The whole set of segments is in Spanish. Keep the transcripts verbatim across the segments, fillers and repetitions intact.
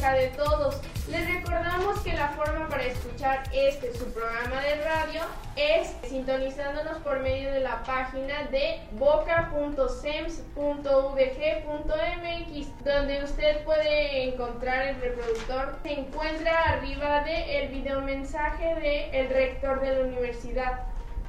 boca de todos. Les recordamos que la forma para escuchar este, su programa de radio, es sintonizándonos por medio de la página de boca punto sems punto u d g punto m x, donde usted puede encontrar el reproductor. Se encuentra arriba del videomensaje del rector de la universidad.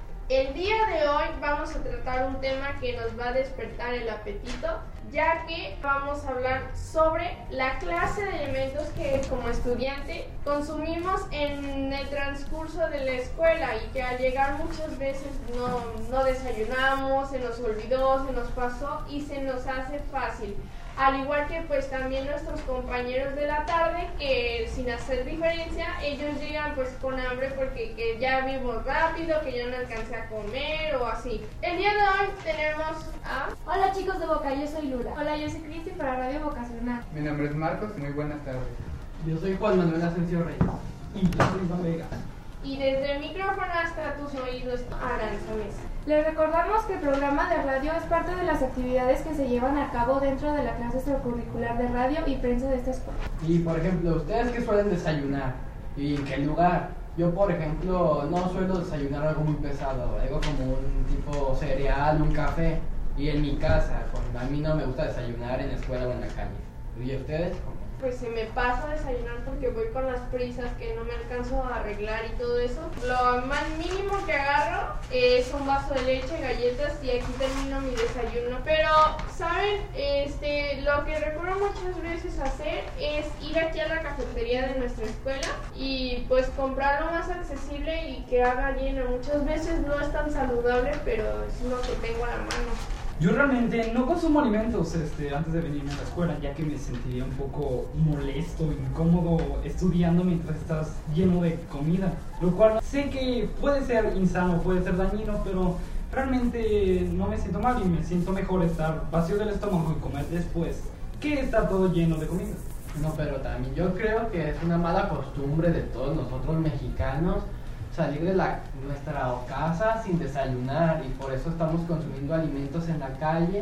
El día de hoy vamos a tratar un tema que nos va a despertar el apetito, ya que vamos a hablar sobre la clase de alimentos que como estudiante consumimos en el transcurso de la escuela y que al llegar muchas veces no, no desayunamos, se nos olvidó, se nos pasó y se nos hace fácil. Al igual que pues también nuestros compañeros de la tarde, que sin hacer diferencia, ellos llegan pues con hambre porque que ya vimos rápido, que ya no alcancé a comer o así. El día de hoy tenemos a... Hola chicos de Boca, yo soy Lula. Hola, yo soy Cristi para Radio Vocacional. Mi nombre es Marcos, muy buenas tardes. Yo soy Juan Manuel Asensio Reyes. Y yo soy Iván Vega. Y desde el micrófono hasta tus oídos, Aranza Mesa. Les recordamos que el programa de radio es parte de las actividades que se llevan a cabo dentro de la clase extracurricular de radio y prensa de esta escuela. Y por ejemplo, ¿ustedes qué suelen desayunar? ¿Y en qué lugar? Yo por ejemplo no suelo desayunar algo muy pesado, algo como un tipo cereal, un café. Y en mi casa, a mí no me gusta desayunar en la escuela o en la calle. ¿Y ustedes? Pues se me pasa a desayunar porque voy con las prisas que no me alcanzo a arreglar y todo eso. Lo más mínimo que agarro es un vaso de leche, galletas y aquí termino mi desayuno. Pero, ¿saben? Este, lo que recuerdo muchas veces hacer es ir aquí a la cafetería de nuestra escuela y pues comprar lo más accesible y que haga lleno. Muchas veces no es tan saludable, pero es lo que tengo a la mano. Yo realmente no consumo alimentos este, antes de venirme a la escuela, ya que me sentiría un poco molesto, incómodo estudiando mientras estás lleno de comida. Lo cual sé que puede ser insano, puede ser dañino, pero realmente no me siento mal y me siento mejor estar vacío del estómago y comer después que estar todo lleno de comida. No, pero también yo creo que es una mala costumbre de todos nosotros mexicanos salir de la, nuestra casa sin desayunar y por eso estamos consumiendo alimentos en la calle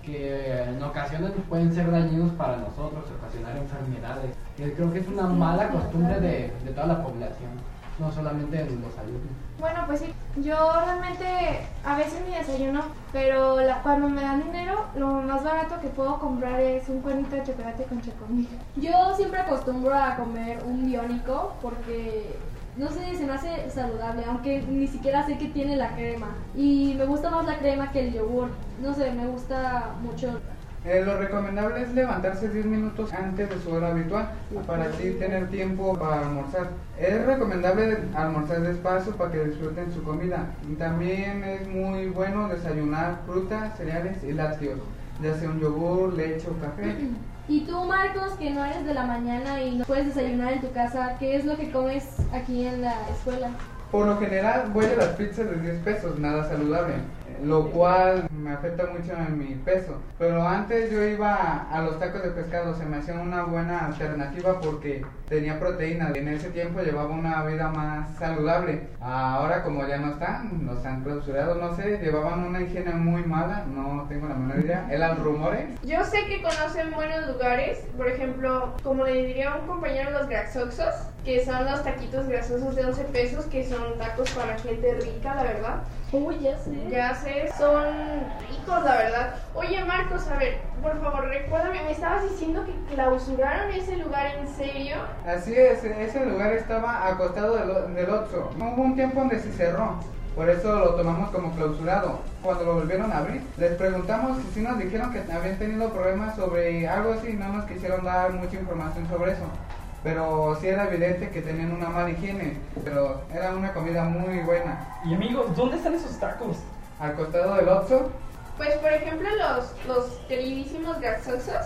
que en ocasiones pueden ser dañinos para nosotros, ocasionar enfermedades. Yo creo que es una mala costumbre de, de toda la población, no solamente de los alumnos. Bueno, pues sí, yo realmente a veces mi desayuno, pero la, cuando me dan dinero, lo más barato que puedo comprar es un cuernito de chocolate con chocomil. Yo siempre acostumbro a comer un biónico porque... no sé, se me hace saludable, aunque ni siquiera sé que tiene la crema. Y me gusta más la crema que el yogur. No sé, me gusta mucho. Eh, lo recomendable es levantarse diez minutos antes de su hora habitual para así tener tiempo para almorzar. Es recomendable almorzar despacio para que disfruten su comida. Y también es muy bueno desayunar frutas, cereales y lácteos, ya sea un yogur, leche o café. Y tú, Marcos, que no eres de la mañana y no puedes desayunar en tu casa, ¿qué es lo que comes aquí en la escuela? Por lo general voy a las pizzas de diez pesos, nada saludable, lo cual me afecta mucho en mi peso. Pero antes yo iba a los tacos de pescado, se me hacía una buena alternativa porque tenía proteína. En ese tiempo llevaba una vida más saludable. Ahora como ya no están, nos han clausurado, no sé, llevaban una higiene muy mala, no tengo la menor idea. ¿Eran rumores? Yo sé que conocen buenos lugares, por ejemplo, como le diría a un compañero, los grasoxos, que son los taquitos grasosos de once pesos, que son tacos para gente rica, la verdad. Uy, ya sé. Ya sé, son ricos, la verdad. Oye, Marcos, a ver, por favor, recuérdame, me estabas diciendo que clausuraron ese lugar, ¿en serio? Así es, ese lugar estaba acostado del, del Oxxo. Hubo un tiempo donde se cerró, por eso lo tomamos como clausurado. Cuando lo volvieron a abrir, les preguntamos y sí nos dijeron que habían tenido problemas sobre algo así, no nos quisieron dar mucha información sobre eso. Pero sí era evidente que tenían una mala higiene, pero era una comida muy buena. Y amigos, ¿dónde están esos tacos? Al costado del Oxxo. Pues por ejemplo los, los queridísimos gasosos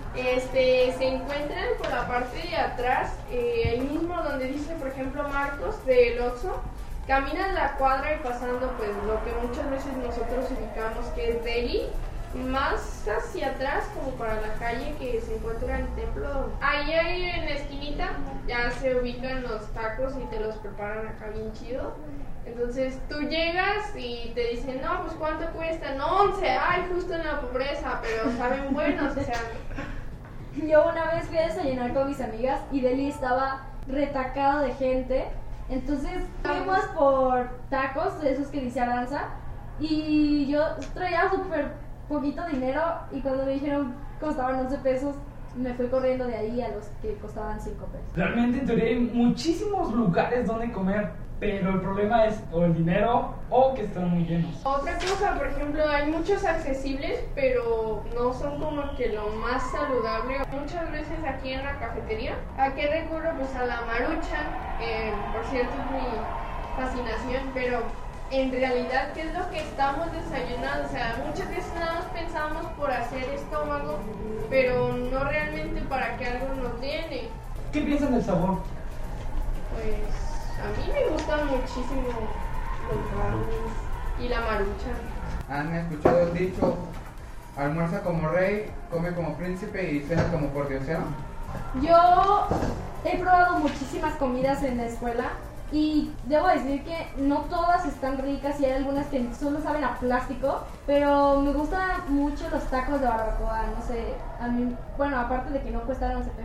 este, se encuentran por la parte de atrás, eh, ahí mismo donde dice por ejemplo Marcos del Oxxo. Caminas la cuadra y pasando pues lo que muchas veces nosotros ubicamos que es Deli, más hacia atrás como para la calle que se encuentra el templo. Ahí, ahí en la esquinita ya se ubican los tacos y te los preparan acá bien chido. Entonces tú llegas y te dicen, no, pues ¿cuánto cuesta? No, once, ay, justo en la pobreza, pero saben buenos, o sea. Yo una vez fui a desayunar con mis amigas y Deli estaba retacado de gente. Entonces fuimos por tacos, de esos que dice Aranza, y yo traía súper poquito dinero y cuando me dijeron costaban once pesos, me fui corriendo de ahí a los que costaban cinco pesos. Realmente en teoría hay muchísimos lugares donde comer, pero el problema es o el dinero o que están muy llenos. Otra cosa, por ejemplo, hay muchos accesibles, pero no son como que lo más saludable. Muchas veces aquí en la cafetería, ¿a qué recurro? Pues a la Maruchan, eh, por cierto es mi fascinación, pero en realidad, ¿qué es lo que estamos desayunando? O sea, muchas veces nada más pensamos por hacer estómago, pero no realmente para que algo nos llene. ¿Qué piensan del sabor? Pues a mí me gustan muchísimo los brownies y la Maruchan. ¿Han escuchado el dicho, almuerza como rey, come como príncipe y cena como pordiosero? Yo he probado muchísimas comidas en la escuela y debo decir que no todas están ricas y hay algunas que solo saben a plástico, pero me gustan mucho los tacos de barbacoa, no sé, a mí, bueno, aparte de que no cuestan once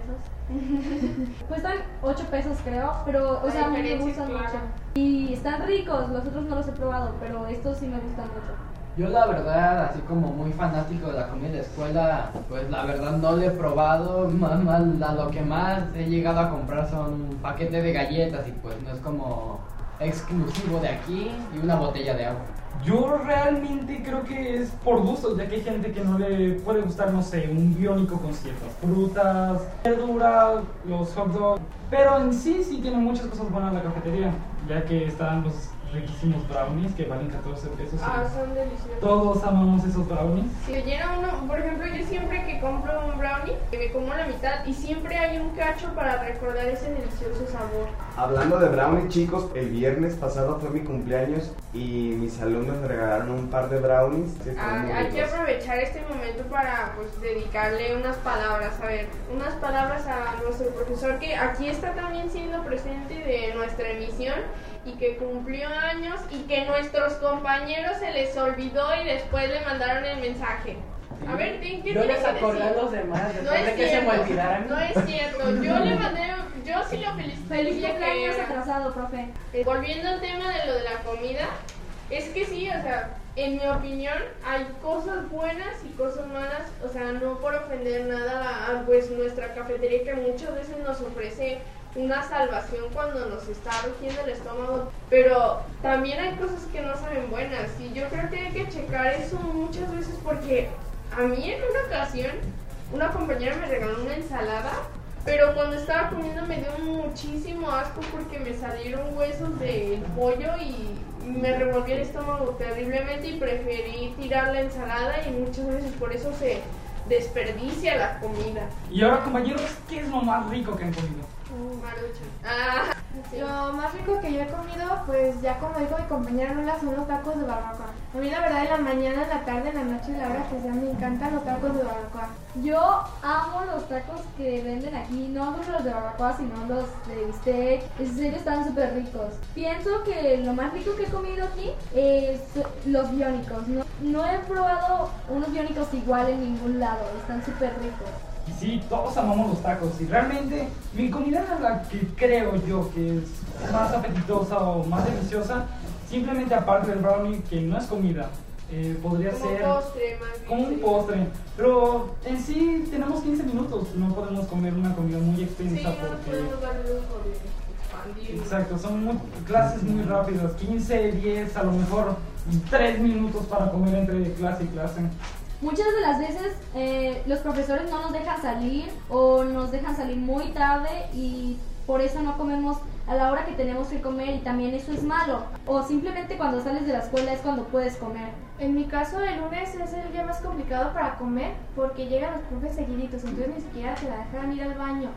pesos, cuestan ocho pesos creo, pero o sea, a mí me gustan clara. mucho y están ricos, los otros no los he probado, pero estos sí me gustan mucho. Yo la verdad, así como muy fanático de la comida de escuela, pues la verdad no lo he probado, más, más, a lo que más he llegado a comprar son paquetes de galletas y pues no es como exclusivo de aquí y una botella de agua. Yo realmente creo que es por gusto, ya que hay gente que no le puede gustar, no sé, un biónico con ciertas frutas, verduras, los hot dogs, pero en sí sí tiene muchas cosas buenas la cafetería, ya que están los riquísimos brownies que valen catorce pesos. Ah, son deliciosos. Todos amamos esos brownies. Si me llena uno, por ejemplo, yo siempre que compro un brownie, me como la mitad y siempre hay un cacho para recordar ese delicioso sabor. Hablando de brownies, chicos, el viernes pasado fue mi cumpleaños y mis alumnos me regalaron un par de brownies. Que Ah, fueron muy hay que ricos. aprovechar este momento para pues dedicarle unas palabras, a ver, unas palabras a nuestro profesor que aquí está también siendo presente de nuestra emisión y que cumplió años y que nuestros compañeros se les olvidó y después le mandaron el mensaje. A ver, ¿qué, qué Yo tiene les que acordé decir? a los demás, No después de es que se me cierto, olvidaran. no es cierto, yo le mandé, yo sí lo felicité. Feliz dije cumpleaños que- atrasado, profe. Eh, Volviendo al tema de lo de la comida, es que sí, o sea, en mi opinión hay cosas buenas y cosas malas, o sea, no por ofender nada a, a, pues nuestra cafetería que muchas veces nos ofrece una salvación cuando nos está rugiendo el estómago, pero también hay cosas que no saben buenas y yo creo que hay que checar eso muchas veces porque a mí en una ocasión una compañera me regaló una ensalada, pero cuando estaba comiendo me dio muchísimo asco porque me salieron huesos del pollo y me revolvió el estómago terriblemente y preferí tirar la ensalada y muchas veces por eso se desperdicia la comida. Y ahora, compañeros, ¿qué es lo más rico que han comido? Maruchan. Ah, sí. Lo más rico que yo he comido, pues ya como dijo mi compañera Lula, son los tacos de barbacoa. A mí la verdad en la mañana, en la tarde, en la noche, la hora que sea, me encantan los tacos de barbacoa. Yo amo los tacos que venden aquí, no solo los de barbacoa, sino los de bistec. En serio, están súper ricos. Pienso que lo más rico que he comido aquí es los biónicos. No, no he probado unos biónicos igual en ningún lado, están súper ricos. Y sí, todos amamos los tacos y realmente mi comida la que creo yo que es más apetitosa o más deliciosa, simplemente aparte del brownie que no es comida, eh, podría Como ser postre, más bien. como un sería. postre, pero en sí tenemos quince minutos, no podemos comer una comida muy Sí, extensa no nos porque... podemos dar el lujo de expandir. Exacto, son muy- clases muy rápidas, quince, diez, a lo mejor tres minutos para comer entre clase y clase. Muchas de las veces eh, los profesores no nos dejan salir o nos dejan salir muy tarde y por eso no comemos a la hora que tenemos que comer y también eso es malo. O simplemente cuando sales de la escuela es cuando puedes comer. En mi caso, el lunes es el día más complicado para comer porque llegan los profes seguiditos, entonces ni siquiera te la dejan ir al baño.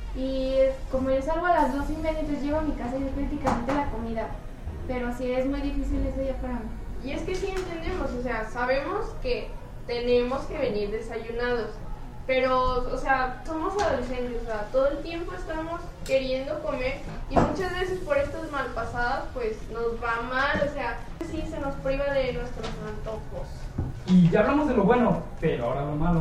Y como yo salgo a las dos y media, entonces llego a mi casa y es prácticamente la comida. Pero sí es muy difícil ese día para mí. Y es que sí entendemos, o sea, sabemos que tenemos que venir desayunados, pero, o sea, somos adolescentes, o sea, todo el tiempo estamos queriendo comer y muchas veces por estas malpasadas, pues nos va mal, o sea, sí se nos priva de nuestros antojos. Y ya hablamos de lo bueno, pero ahora lo malo.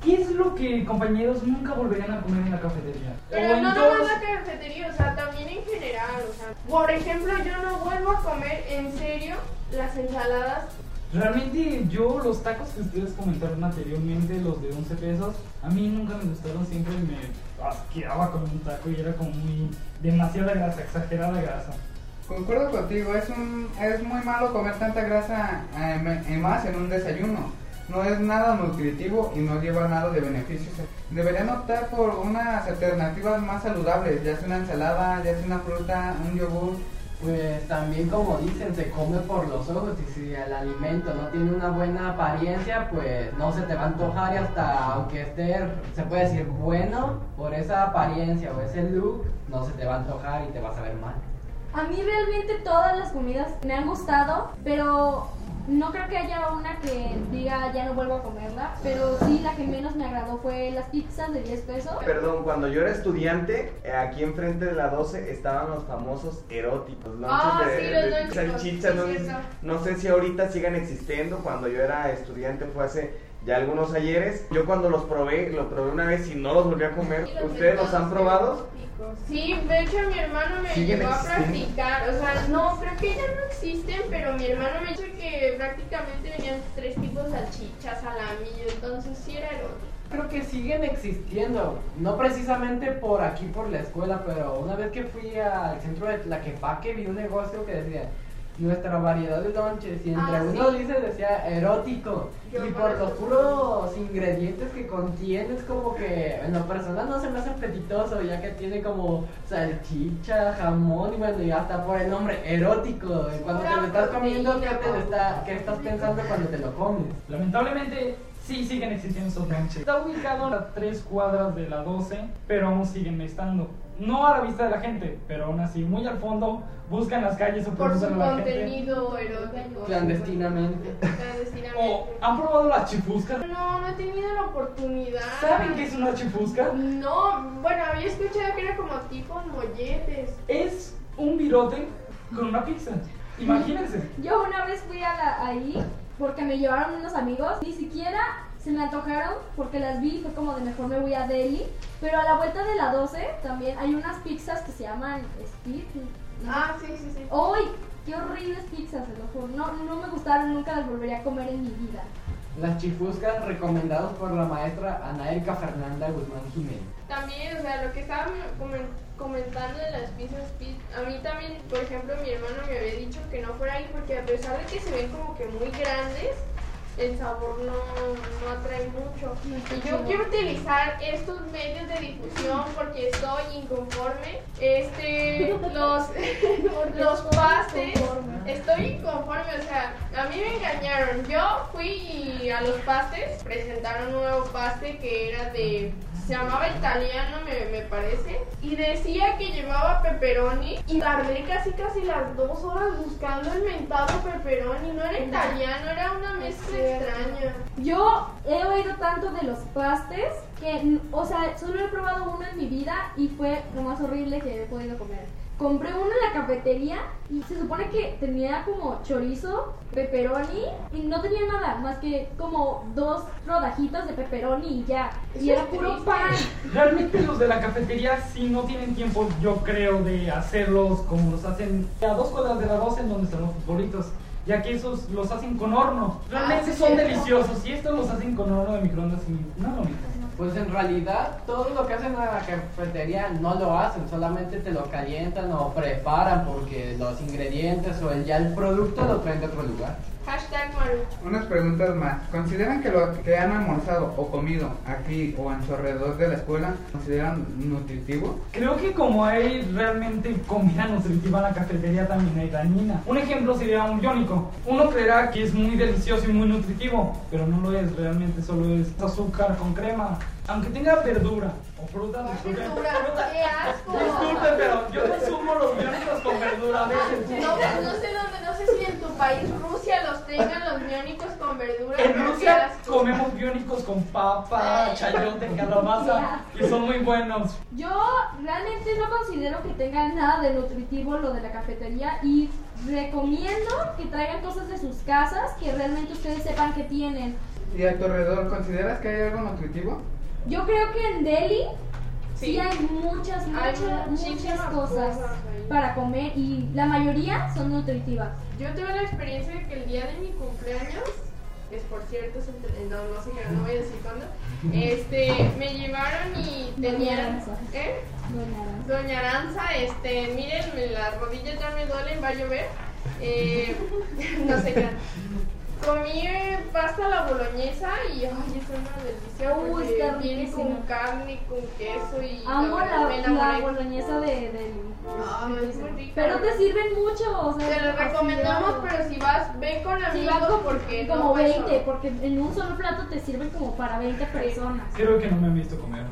¿Qué es lo que, compañeros, nunca volverían a comer en la cafetería? Pero O en no todos- nomás la cafetería, o sea, también en general, o sea, por ejemplo, yo no vuelvo a comer en serio las ensaladas. Realmente yo los tacos que ustedes comentaron anteriormente, los de once pesos, a mí nunca me gustaron, siempre me asqueaba con un taco y era como muy demasiada grasa, exagerada grasa. Concuerdo contigo, es un es muy malo comer tanta grasa eh, y más en un desayuno. No es nada nutritivo y no lleva nada de beneficios. Deberían optar por unas alternativas más saludables, ya sea una ensalada, ya sea una fruta, un yogur. Pues también, como dicen, se come por los ojos, y si el alimento no tiene una buena apariencia, pues no se te va a antojar, y hasta aunque esté, se puede decir, bueno, por esa apariencia o ese look, no se te va a antojar y te vas a ver mal. A mí realmente todas las comidas me han gustado, pero no creo que haya una que diga ya no vuelvo a comerla, pero sí la que menos me agradó fue las pizzas de diez pesos. Perdón, cuando yo era estudiante, eh, aquí enfrente de la doce estaban los famosos eróticos, lonches Ah, de, sí, los de lonches, salchicha, sí, no, cierto. no sé si ahorita sigan existiendo. Cuando yo era estudiante fue hace ya algunos ayeres. Yo cuando los probé, lo probé una vez y no los volví a comer. Y los ¿Ustedes los han mercados probado? eróticos. Sí, de hecho mi hermano me ¿Siguen llevó a existiendo? practicar, o sea, no, creo que ya no existen, pero mi hermano me dijo que prácticamente venían tres tipos de salchichas, salamillo, entonces sí era erótico. Creo que siguen existiendo, no precisamente por aquí, por la escuela, pero una vez que fui al centro de Tlaquepaque vi un negocio que decía nuestra variedad de lonches, y entre Ah, uno sí. dice decía erótico, Yo y por por eso los sí. puros ingredientes que contiene, es como que en lo personal no se me hace apetitoso, ya que tiene como salchicha, jamón, y bueno, y hasta por el nombre erótico, y cuando te Pura lo estás comiendo, ¿qué, proteína. te está, ¿qué estás pensando cuando te lo comes? Lamentablemente sí siguen existiendo esos lonches. Está ubicado a tres cuadras de la doce, pero aún siguen estando. No a la vista de la gente, pero aún así, muy al fondo, buscan las calles o Por su preguntan a la gente. contenido erótico. Clandestinamente. Clandestinamente. O, ¿han probado las chifuscas? No, no he tenido la oportunidad. ¿Saben qué es una chifusca? No, bueno, había escuchado que era como tipo molletes. Es un virote con una pizza. Imagínense. Yo una vez fui a la, ahí porque me llevaron unos amigos, ni siquiera se me antojaron porque las vi y fue como de mejor me voy a Delhi, pero a la vuelta de la doce también hay unas pizzas que se llaman Speed. ¿no? Ah, sí, sí, sí. ¡Ay! ¡Qué horribles pizzas! Se lo juro. No, no me gustaron, nunca las volvería a comer en mi vida. Las chifuscas recomendadas por la maestra Ana Erika Fernanda Guzmán Jiménez. También, o sea, lo que estaban comen- comentando de las pizzas Speed, a mí también, por ejemplo, mi hermano me había dicho que no fuera ahí porque a pesar de que se ven como que muy grandes, el sabor no, no atrae mucho. Y yo quiero utilizar estos medios de difusión porque estoy inconforme. Este, los, los pastes, estoy inconforme, o sea, a mí me engañaron. Yo fui y a los pastes presentaron un nuevo paste que era de, se llamaba italiano, me, me parece, y decía que llevaba pepperoni, y tardé casi casi las dos horas buscando el mentado pepperoni. No era italiano, era una mezcla extraña. Yo he oído tanto de los pastes que, o sea, solo he probado uno en mi vida y fue lo más horrible que he podido comer. Compré uno en la cafetería y se supone que tenía como chorizo, pepperoni y no tenía nada más que como dos rodajitas de pepperoni y ya. Y Eso era es puro triste. pan. Realmente los de la cafetería sí no tienen tiempo, yo creo, de hacerlos como los hacen a dos cuadras de la doce en donde están los futbolitos, ya que esos los hacen con horno. Realmente Ah, sí, son cierto. deliciosos y estos los hacen con horno de microondas y no es lo mismo. Pues en realidad todo lo que hacen en la cafetería no lo hacen, solamente te lo calientan o preparan porque los ingredientes o el, ya el producto lo traen de otro lugar. Hashtag Maru. Unas preguntas más. ¿Consideran que lo que han almorzado o comido aquí o en su alrededor de la escuela consideran nutritivo? Creo que como hay realmente comida nutritiva en la cafetería, también hay dañina. Un ejemplo sería un biónico. Uno creerá que es muy delicioso y muy nutritivo, pero no lo es, realmente solo es azúcar con crema. Aunque tenga verdura o fruta, disculpen. Verdura, qué asco. Disculpen, pero yo consumo los biónicos con verdura a veces. No, pues no sé dónde, no sé si en tu país, Rusia, los tengan los biónicos con verdura. En pero qué Rusia asco. comemos biónicos con papa, chayote, calabaza y son muy buenos. Yo realmente no considero que tengan nada de nutritivo lo de la cafetería y recomiendo que traigan cosas de sus casas que realmente ustedes sepan que tienen. ¿Y a tu alrededor consideras que hay algo nutritivo? Yo creo que en Delhi sí, Sí. hay muchas, Hay muchas, muchísimas muchas cosas cosas ahí. para comer y la mayoría son nutritivas. Yo tuve la experiencia de que el día de mi cumpleaños, que es por cierto, es entre- no, no sé qué, no voy a decir cuándo, este, me llevaron y Doña tenían, Aranza. ¿eh? Doña Aranza. Doña Aranza, este, miren, las rodillas ya me duelen, va a llover, eh, no sé qué. Comí eh, pasta a la boloñesa y, ay, es una delicia Uy, porque está viene riquísima. con carne, con queso y Amo verdad la, me la enamoré. boloñesa de Delhi. Ay, es muy rica. Pero te sirven mucho, o sea. Te lo recomendamos, así, pero si vas, ve con sí, amigos van como, porque como no vas veinte, solo. porque en un solo plato te sirven como para veinte personas. Creo que no me han visto comer.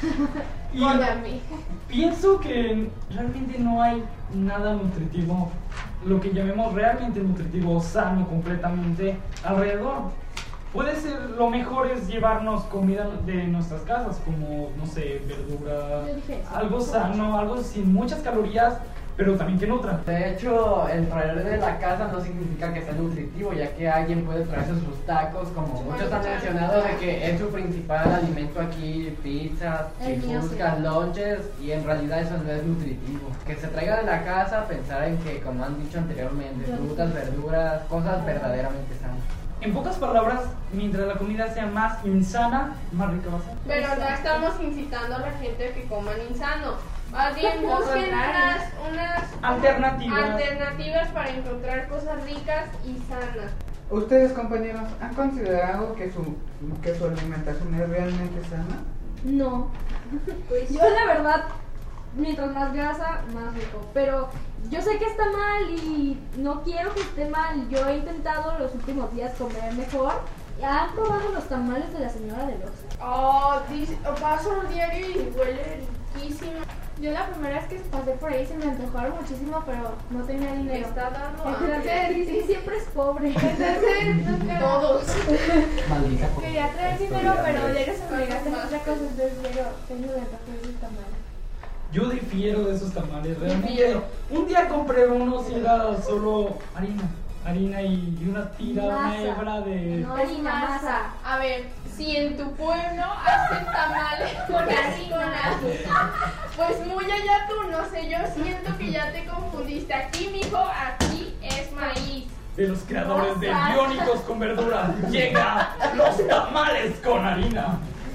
Y Con amigos. pienso que realmente no hay nada nutritivo, lo que llamemos realmente nutritivo, sano completamente alrededor. Puede ser, lo mejor es llevarnos comida de nuestras casas, como, no sé, verdura, Yo dije eso. algo sano, algo sin muchas calorías, pero también que nutra. De hecho, el traer de la casa no significa que sea nutritivo, ya que alguien puede traerse sus tacos, como muchos han mencionado, de que es su principal alimento aquí, pizzas, El mío chifuscas, sí. lonches, y en realidad eso no es nutritivo. Que se traiga de la casa, pensar en que, como han dicho anteriormente, Yo- frutas, verduras, cosas verdaderamente sanas. En pocas palabras, mientras la comida sea más insana, más rica va a ser. Pero no estamos incitando a la gente a que coman insano. Más bien Lo busquen contrario. unas, unas Alternativas. alternativas para encontrar cosas ricas y sanas. ¿Ustedes, compañeros, han considerado que su, que su alimentación es realmente sana? No. Pues Yo la verdad, mientras más grasa, más rico. Pero yo sé que está mal y no quiero que esté mal. Yo he intentado los últimos días comer mejor. ¿Han probado los tamales de la señora del Oxxo? Oh, dice, oh, paso un diario y huele riquísimo. Yo la primera vez que pasé por ahí se me antojaron muchísimo, pero no tenía Me dinero. está dando Entonces, hambre. sí, siempre es pobre. Entonces, todos. Maldita Quería traer Estoy dinero, de pero hambre. ya que se me gastan otra cosa, entonces digo, tengo de antojo de tamales. Yo difiero de esos tamales, realmente. Difiero. Un día compré unos y era solo harina. Harina y, y una tira, una Masa. hebra de... No, Es harina, masa. masa. A ver, si en tu pueblo hacen tamales con harina, pues muy allá tú, no sé, yo siento que ya te confundiste. Aquí, mijo, aquí es maíz. de los creadores de Masa. Biónicos con Verdura. Llega los tamales con harina.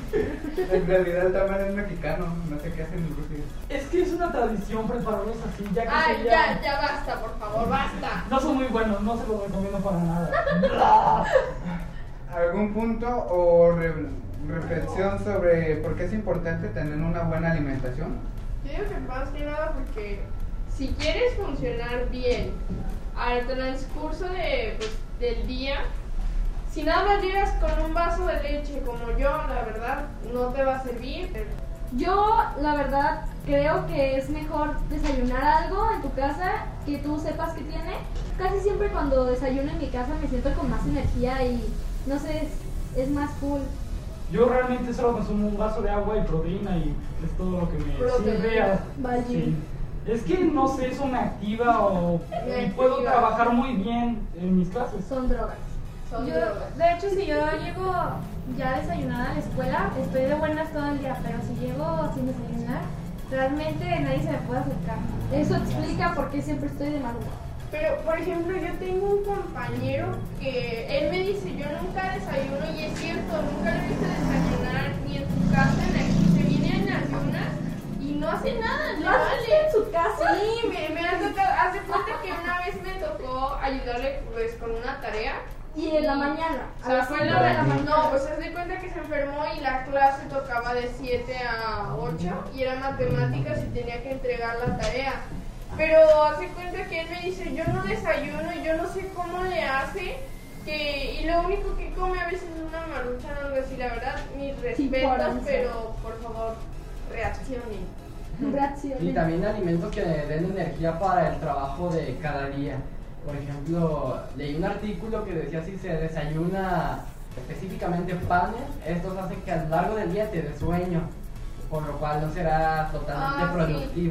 En realidad el tamal es mexicano, no sé qué hacen en Rusia. Es que es una tradición prepararlos así, ya que Ay, sería- ya, ya basta, por favor, basta. No son muy buenos, no se los recomiendo para nada. ¿Algún punto o re- reflexión sobre por qué es importante tener una buena alimentación? Yo digo que más que nada porque si quieres funcionar bien al transcurso de, pues, del día, si nada más llegas con un vaso de leche como yo, la verdad, no te va a servir. Yo, la verdad, creo que es mejor desayunar algo en tu casa que tú sepas que tiene. Casi siempre cuando desayuno en mi casa me siento con más energía y, no sé, es, es más cool. Yo realmente solo consumo un vaso de agua y proteína y es todo lo que me Proteína. sirve. a- Vaya. Sí. Es que no sé, eso me activa o Me y puedo activa. trabajar muy bien en mis clases. Son drogas. Son Yo, drogas. de hecho, si yo llego ya desayunada a la escuela, estoy de buenas todo el día, pero si llego sin desayunar, realmente nadie se me puede acercar. Eso explica por qué siempre estoy de mal humor. Pero, por ejemplo, yo tengo un compañero que él me dice, yo nunca desayuno, y es cierto, nunca le he visto desayunar ni en su casa, en aquí, se viene en ayunas y no hace nada, le ¿Lo haces vale. en su casa? Sí, me, me ha tocado, hace cuenta que una vez me tocó ayudarle pues con una tarea. Y en la mañana. O A sea, las fue cinco la de la mañana. No, pues haz de cuenta que se enfermó y la clase tocaba de siete a ocho y era matemáticas y tenía que entregar la tarea. Pero hace cuenta que él me dice, yo no desayuno y yo no sé cómo le hace, que, y lo único que come a veces es una marucha o algo así, la verdad, mis respetos, por pero por favor, reaccionen. Reacciones. Y también alimentos que den energía para el trabajo de cada día. Por ejemplo, leí un artículo que decía si se desayuna específicamente panes, estos hacen que a lo largo del día te dé sueño, por lo cual no será totalmente Ah, sí. productivo.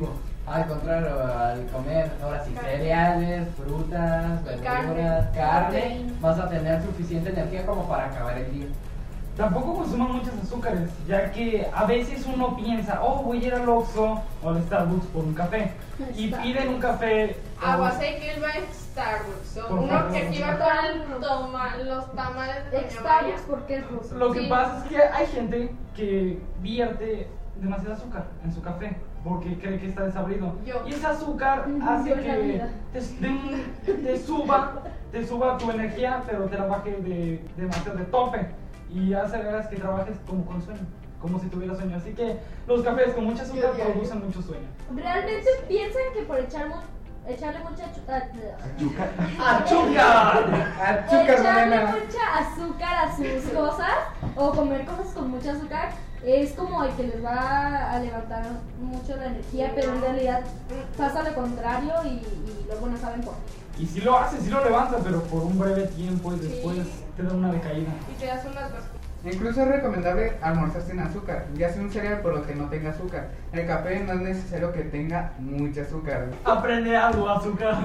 Al contrario, al comer ahora sí Carne. cereales, frutas, verduras, Carne. carne, Proteína. vas a tener suficiente energía como para acabar el día. Tampoco consuman muchos azúcares, ya que a veces uno piensa, oh, voy a ir al Oxxo o al Starbucks por un café. Y Starbucks. piden un café. o- Agua sé que él va a Starbucks. O Por uno favor. que sí va con el toma, los tamales de Doña Starbucks María. porque es ruso. Lo que Sí. pasa es que hay gente que vierte demasiado azúcar en su café porque cree que está desabrido. Yo. Y ese azúcar Ujú, hace yo en la que vida. te, te- te suba, te suba tu energía, pero te la baje de demasiado de tope. Y hace veras que trabajes como con sueño, como si tuvieras sueño. Así que los cafés con mucho azúcar Yo diario. producen mucho sueño. Realmente piensan que por echar mu- echarle mucha chu- ah, ¡Azúcar! Azúcar, echarle morena. mucha azúcar a sus cosas o comer cosas con mucho azúcar es como el que les va a levantar mucho la energía, pero en realidad pasa lo contrario y, y luego no saben por qué. Y si lo haces, si lo levantas, pero por un breve tiempo y después Sí. te da una decaída. Y te das unas vasijas. Incluso es recomendable almorzar sin azúcar, ya sea un cereal por lo que no tenga azúcar. El café no es necesario que tenga mucho azúcar. Aprende algo, azúcar.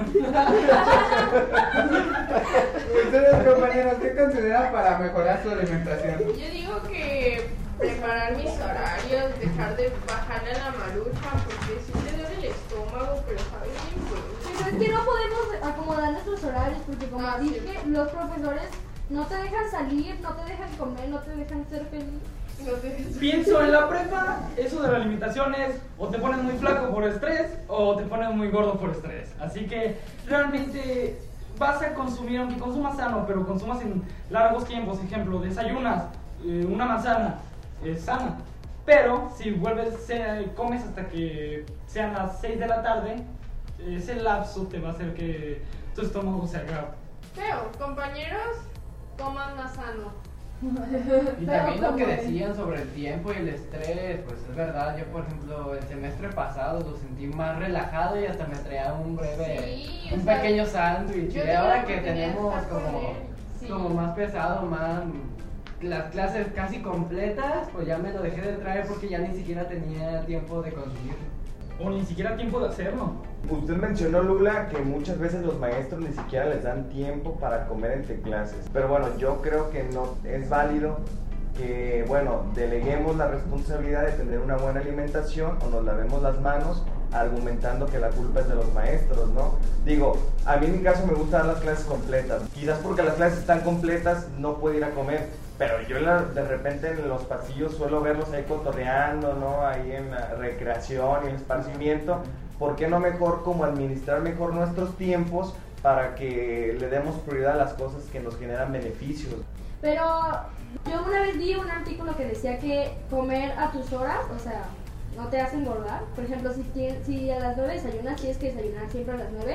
Ustedes, compañeros, ¿qué consideran para mejorar su alimentación? Yo digo que preparar mis horarios, dejar de bajarle a la marucha, porque sí te duele el estómago, pero sabe bien bueno. Pero es que no podemos acomodar nuestros horarios porque como Ah, dije, sí. los profesores no te dejan salir, no te dejan comer, no te dejan ser feliz. No te Pienso en la prepa, eso de la alimentación es o te pones muy flaco por estrés o te pones muy gordo por estrés. Así que realmente vas a consumir, aunque consumas sano, pero consumas en largos tiempos. Ejemplo, desayunas eh, una manzana, es sana. Pero si vuelves, se- comes hasta que sean las seis de la tarde, ese lapso te va a hacer que tu estómago se haga. Feo, compañeros, coman más sano. Y Pero también lo como que es. decían sobre el tiempo y el estrés, pues es verdad, yo por ejemplo el semestre pasado lo sentí más relajado y hasta me traía un breve, Sí, o un sea, pequeño sándwich. Y yo tuve ahora la que oportunidad de tenemos estar con como, él, sí. como más pesado, más las clases casi completas, pues ya me lo dejé de traer porque ya ni siquiera tenía tiempo de consumirlo. O ni siquiera tiempo de hacerlo. Usted mencionó, Lula, que muchas veces los maestros ni siquiera les dan tiempo para comer entre clases. Pero bueno, yo creo que no es válido que, bueno, deleguemos la responsabilidad de tener una buena alimentación o nos lavemos las manos argumentando que la culpa es de los maestros, ¿no? Digo, a mí en mi caso me gusta dar las clases completas. Quizás porque las clases están completas no puedo ir a comer, pero yo la- de repente en los pasillos suelo verlos ahí cotorreando, ¿no? Ahí en la recreación y el esparcimiento. ¿Por qué no mejor como administrar mejor nuestros tiempos para que le demos prioridad a las cosas que nos generan beneficios? Pero yo una vez vi un artículo que decía que comer a tus horas, o sea, no te hace engordar. Por ejemplo, si, tien- si a las nueve desayunas, tienes que desayunar siempre a las nueve.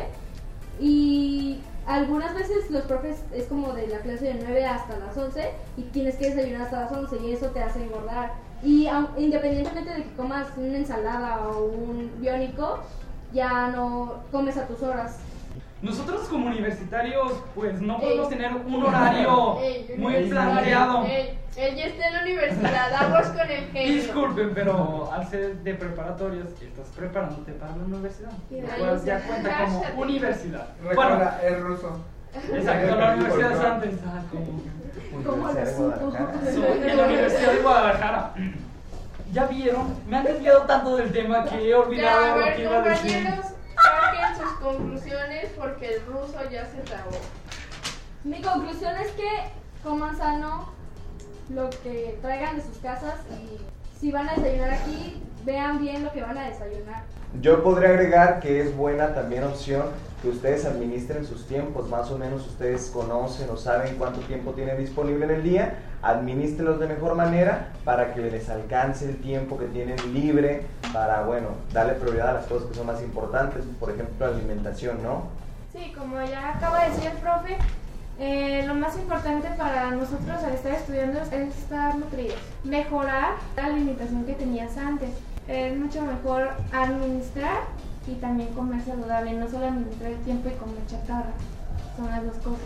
Y algunas veces los profes es como de la clase de nueve hasta las once y tienes que desayunar hasta las once y eso te hace engordar. Y au- independientemente de que comas una ensalada o un biónico, ya no comes a tus horas. Nosotros como universitarios, pues no podemos Ey. tener un horario Ey, muy universitario. planteado. Ey, él ya está en la universidad, aguas con el genio. Disculpen, pero al ser de preparatorias, estás preparándote para la universidad. Ay, Lo cual ya sí. cuenta como Cállate. universidad. Bueno, Recuerda, es ruso. exacto, la universidad es antes. ah, como- ¿Cómo lo Universidad de supo? Guadalajara. Soy en la Universidad de Guadalajara. ¿Ya vieron? Me han desviado tanto del tema que he Ya, a olvidado lo que ver, iba a decir. compañeros, saquen sus conclusiones porque el ruso ya se trabó. Mi conclusión es que coman sano lo que traigan de sus casas y si van a desayunar aquí, vean bien lo que van a desayunar. Yo podría agregar que es buena también opción que ustedes administren sus tiempos, más o menos ustedes conocen o saben cuánto tiempo tienen disponible en el día, administrenlos de mejor manera para que les alcance el tiempo que tienen libre para, bueno, darle prioridad a las cosas que son más importantes, por ejemplo, la alimentación, ¿no? Sí, como ya acaba de decir el profe, eh, lo más importante para nosotros al estar estudiando es estar nutridos. Mejorar la alimentación que tenías antes. Es mucho mejor administrar y también comer saludable, no solo administrar el tiempo y comer chatarra. Son las dos cosas.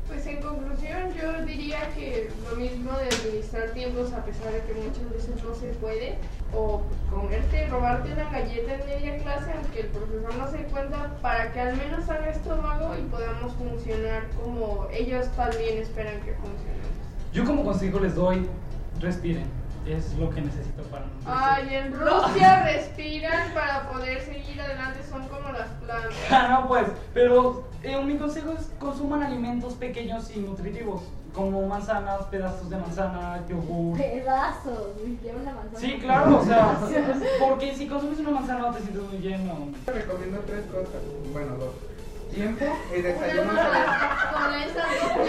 Pues en conclusión yo diría que lo mismo de administrar tiempos a pesar de que muchas veces no se puede, o comerte, robarte una galleta en media clase aunque el profesor no se dé cuenta, para que al menos haga estómago y podamos funcionar como ellos también esperan que funcionemos. Yo como consejo les doy, respiren, es lo que necesito para no... Ay, en Rusia respiran para poder seguir adelante, son como las plantas. Ah, no, pues, pero eh, mi consejo es consuman alimentos pequeños y nutritivos, como manzanas, pedazos de manzana, yogur. Pedazos, quiero una manzana. Sí, claro, o sea, porque si consumes una manzana no te sientes muy lleno. Te recomiendo tres cosas, bueno, dos. Tiempo y Una desayuno sola, saludable. con esa no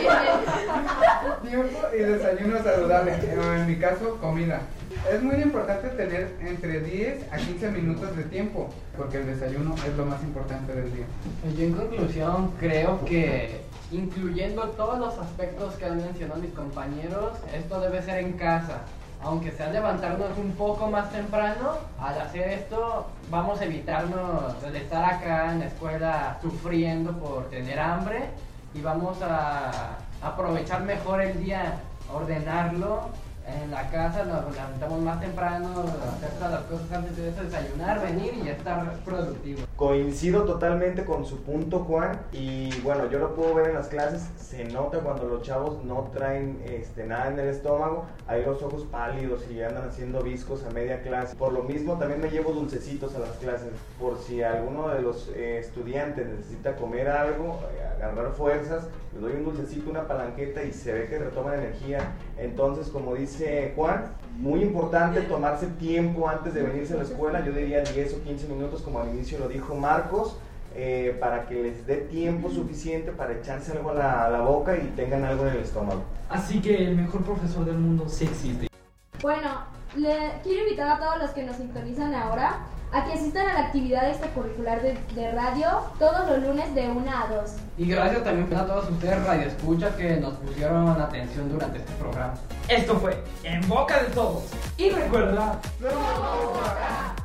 tiene. Tiempo y desayuno saludable. En mi caso, comida. Es muy importante tener entre diez a quince minutos de tiempo, porque el desayuno es lo más importante del día. Yo en conclusión creo que, incluyendo todos los aspectos que han mencionado mis compañeros, esto debe ser en casa. Aunque sea levantarnos un poco más temprano, al hacer esto vamos a evitarnos el estar acá en la escuela sufriendo por tener hambre y vamos a aprovechar mejor el día, ordenarlo. En la casa nos levantamos más temprano, hacer todas las cosas antes de desayunar, venir y ya estar productivo. Coincido totalmente con su punto, Juan, y bueno, yo lo puedo ver en las clases, se nota cuando los chavos no traen este, nada en el estómago, hay los ojos pálidos y andan haciendo viscos a media clase. Por lo mismo también me llevo dulcecitos a las clases, por si alguno de los eh, estudiantes necesita comer algo, eh, agarrar fuerzas, le doy un dulcecito, una palanqueta y se ve que retoman energía. Entonces, como dice Juan, muy importante tomarse tiempo antes de venirse a la escuela, yo diría diez o quince minutos como al inicio lo dijo Marcos, eh, para que les dé tiempo suficiente para echarse algo a la, a la boca y tengan algo en el estómago. Así que el mejor profesor del mundo sí existe. Bueno, le quiero invitar a todos los que nos sintonizan ahora a que asistan a la actividad extracurricular de, de radio todos los lunes de una a dos. Y gracias también a todos ustedes radioescuchas que nos pusieron atención durante este programa. Esto fue En Boca de Todos. Y recuerda... ¡Vamos!